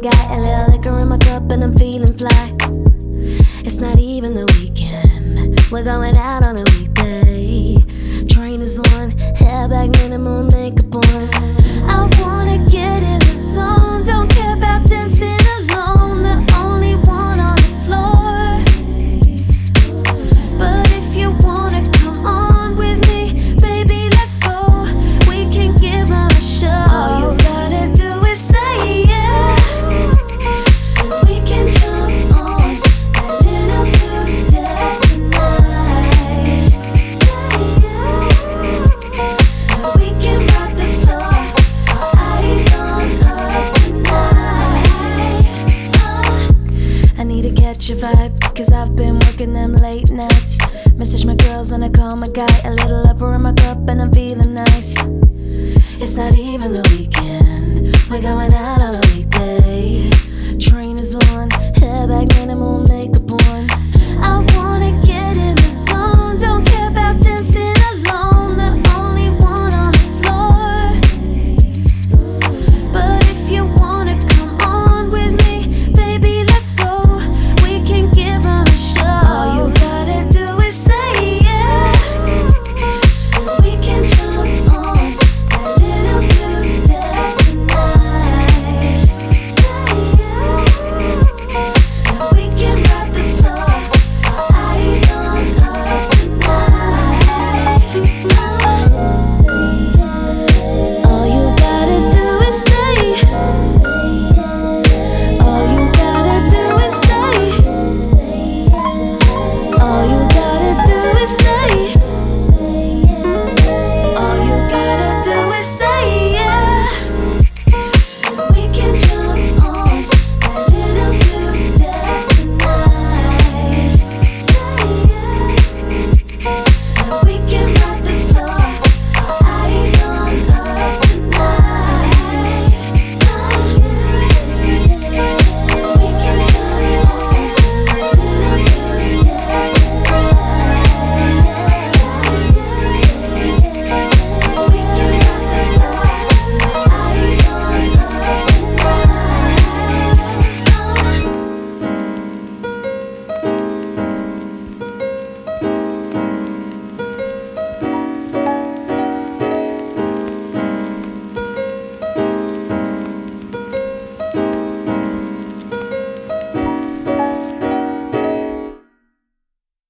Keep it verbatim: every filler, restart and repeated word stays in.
guy, a little liquor in my cup and I'm feeling fly. It's not even the weekend, we're going out on a weekday. Train is on, hair back, minimum makeup on. I wanna get in the zone, don't care about dancing alone. The only one on the floor. But if you wanna come on with me, baby, let's go. We can give her a show. All you gotta do is say yeah. We can jump on that little two-step tonight. Say yeah. We can rock the floor, eyes on us tonight. uh, I need to catch a vibe, cause I've been working them late nights. Message my girls and I call my guy, a little upper in my cup and I'm feeling nice. It's not even the weekend, we're going out on